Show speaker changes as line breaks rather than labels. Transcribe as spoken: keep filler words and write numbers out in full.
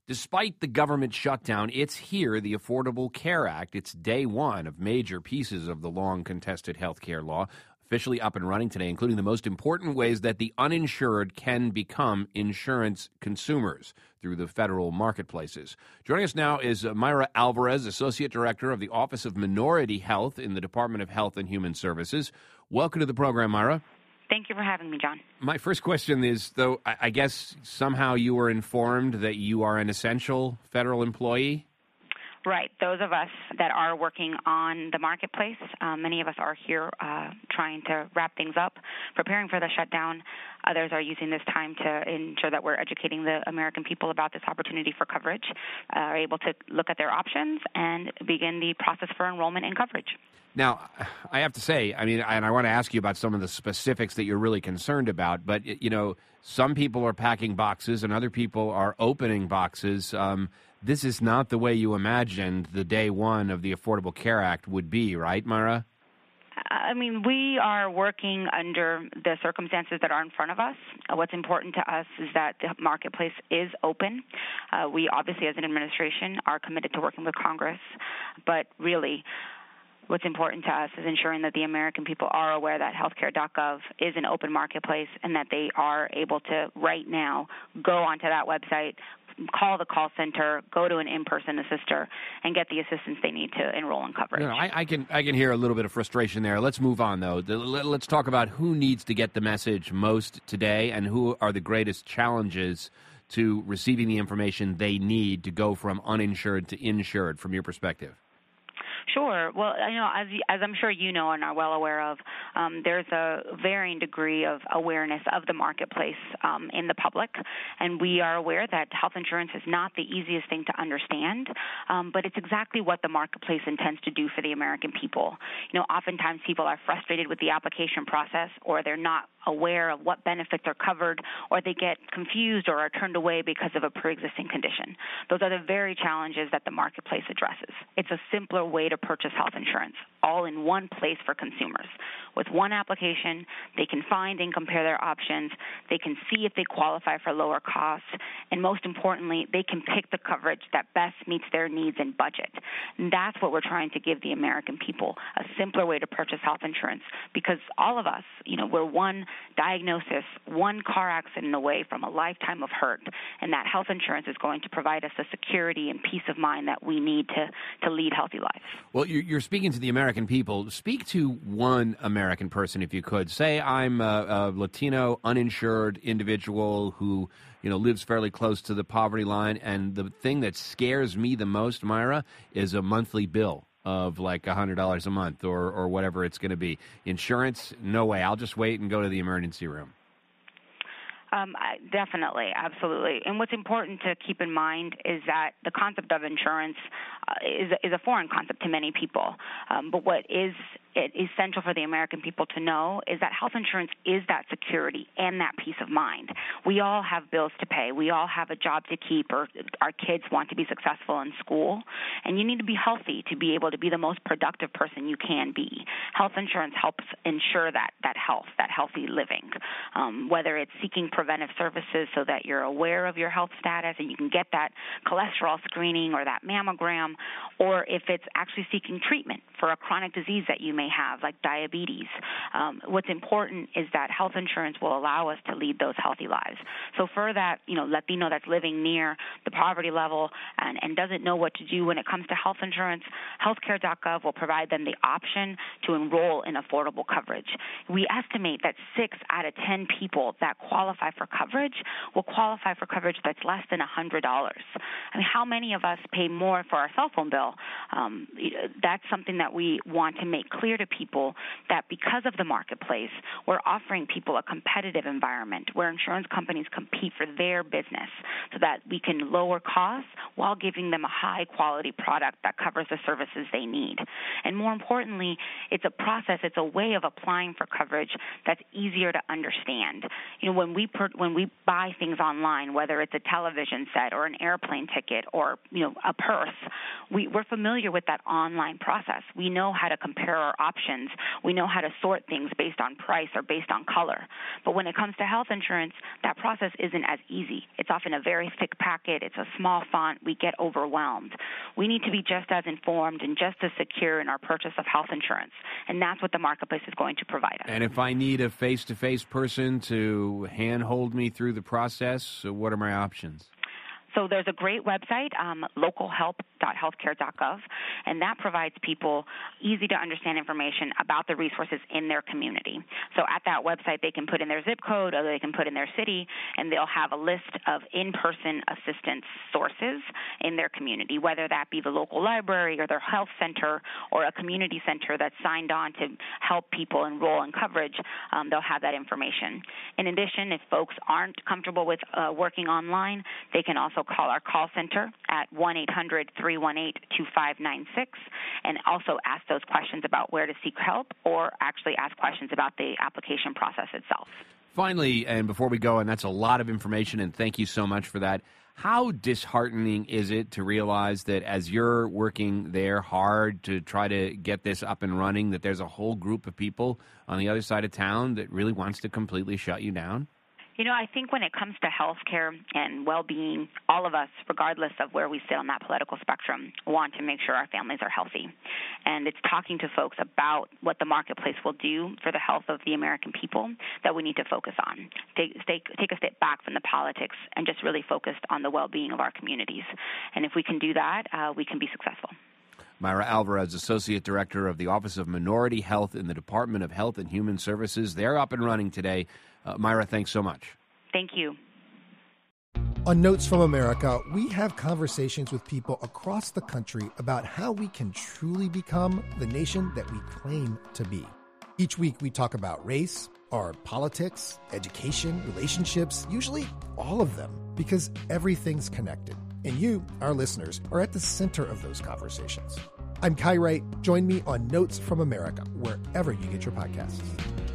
Despite the government shutdown, it's here, the Affordable Care Act. It's day one of major pieces of the long-contested health care law, officially up and running today, including the most important ways that the uninsured can become insurance consumers through the federal marketplaces. Joining us now is Mayra Alvarez, Associate Director of the Office of Minority Health in the Department of Health and Human Services. Welcome to the program, Mayra.
Thank you for having me, John.
My first question is, though, I guess somehow you were informed that you are an essential federal employee?
Right. Those of us that are working on the marketplace, uh, many of us are here uh, trying to wrap things up, preparing for the shutdown. Others are using this time to ensure that we're educating the American people about this opportunity for coverage, uh, are able to look at their options and begin the process for enrollment and coverage.
Now, I have to say, I mean, and I want to ask you about some of the specifics that you're really concerned about, but, you know, some people are packing boxes and other people are opening boxes. Um, this is not the way you imagined the day one of the Affordable Care Act would be, right, Mayra?
I mean, we are working under the circumstances that are in front of us. Uh, what's important to us is that the marketplace is open. Uh, we obviously, as an administration, are committed to working with Congress, but really, what's important to us is ensuring that the American people are aware that healthcare dot gov is an open marketplace and that they are able to right now go onto that website, call the call center, go to an in-person assister, and get the assistance they need to enroll in coverage.
You know, I, I can I can hear a little bit of frustration there. Let's move on, though. The, let's talk about who needs to get the message most today and who are the greatest challenges to receiving the information they need to go from uninsured to insured, from your perspective.
Sure. Well, you know, as as I'm sure you know and are well aware of, um, there's a varying degree of awareness of the marketplace um, in the public, and we are aware that health insurance is not the easiest thing to understand, um, but it's exactly what the marketplace intends to do for the American people. You know, oftentimes people are frustrated with the application process, or they're not aware of what benefits are covered, or they get confused or are turned away because of a pre-existing condition. Those are the very challenges that the marketplace addresses. It's a simpler way to purchase health insurance, all in one place for consumers. With one application, they can find and compare their options, they can see if they qualify for lower costs, and most importantly, they can pick the coverage that best meets their needs and budget. And that's what we're trying to give the American people, a simpler way to purchase health insurance, because all of us, you know, we're one diagnosis, one car accident away from a lifetime of hurt, and that health insurance is going to provide us the security and peace of mind that we need to, to lead healthy lives.
Well, you're speaking to the American people. Speak to one American person, if you could. Say I'm a, a Latino, uninsured individual who, you know, lives fairly close to the poverty line, and the thing that scares me the most, Mayra, is a monthly bill of like one hundred dollars a month or, or whatever it's going to be. Insurance, no way. I'll just wait and go to the emergency room.
Um, I, definitely, absolutely. And what's important to keep in mind is that the concept of insurance uh, is, is a foreign concept to many people. Um, but what is it essential for the American people to know is that health insurance is that security and that peace of mind. We all have bills to pay. We all have a job to keep, or our kids want to be successful in school. And you need to be healthy to be able to be the most productive person you can be. Health insurance helps ensure that, that health, that healthy living, um, whether it's seeking preventive services so that you're aware of your health status and you can get that cholesterol screening or that mammogram, or if it's actually seeking treatment for a chronic disease that you may have, like diabetes. Um, what's important is that health insurance will allow us to lead those healthy lives. So for that, you know, Latino that's living near the poverty level and, and doesn't know what to do when it comes to health insurance, healthcare dot gov will provide them the option to enroll in affordable coverage. We estimate that six out of ten people that qualify for coverage will qualify for coverage that's less than one hundred dollars. I mean, how many of us pay more for our cell phone bill? Um, that's something that we want to make clear to people, that because of the marketplace, we're offering people a competitive environment where insurance companies compete for their business so that we can lower costs while giving them a high-quality product that covers the services they need. And more importantly, it's a process, it's a way of applying for coverage that's easier to understand. You know, when we per- when we buy things online, whether it's a television set or an airplane ticket or, you know, a purse, we, we're familiar with that online process. We know how to compare our options. We know how to sort things based on price or based on color. But when it comes to health insurance, that process isn't as easy. It's often a very thick packet. It's a small font. We get overwhelmed. We need to be just as informed and just as secure in our purchase of health insurance, and that's what the marketplace is going to provide us.
And if I need a face-to-face person to hand-hold me through the process, what are my options?
So there's a great website, um, local help dot healthcare dot gov, and that provides people easy-to-understand information about the resources in their community. So at that website, they can put in their zip code or they can put in their city, and they'll have a list of in-person assistance sources in their community, whether that be the local library or their health center or a community center that's signed on to help people enroll in coverage. Um, they'll have that information. In addition, if folks aren't comfortable with uh, working online, they can also call our call center at one eight hundred three one eight two five nine six and also ask those questions about where to seek help or actually ask questions about the application process itself.
Finally, and before we go, and that's a lot of information, and thank you so much for that, how disheartening is it to realize that as you're working there hard to try to get this up and running, that there's a whole group of people on the other side of town that really wants to completely shut you down?
You know, I think when it comes to health care and well-being, all of us, regardless of where we sit on that political spectrum, want to make sure our families are healthy. And it's talking to folks about what the marketplace will do for the health of the American people that we need to focus on. Take, take, take a step back from the politics and just really focus on the well-being of our communities. And if we can do that, uh, we can be successful.
Myra Alvarez, Associate Director of the Office of Minority Health in the Department of Health and Human Services. They're up and running today. Uh, Myra, thanks so much.
Thank you.
On Notes from America, we have conversations with people across the country about how we can truly become the nation that we claim to be. Each week, we talk about race, our politics, education, relationships, usually all of them, because everything's connected. And you, our listeners, are at the center of those conversations. I'm Kai Wright. Join me on Notes from America, wherever you get your podcasts.